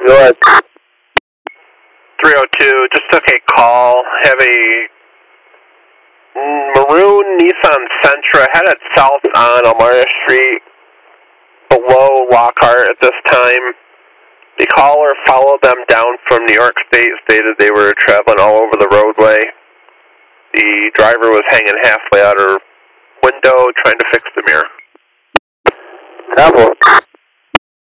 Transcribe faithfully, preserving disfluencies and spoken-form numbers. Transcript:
Go ahead. three oh two, just took a call. Have a maroon Nissan Sentra headed south on Elmira Street below Lockhart at this time. The caller followed them down from New York State, stated they were traveling all over the roadway. The driver was hanging halfway out her window trying to fix the mirror. Bravo.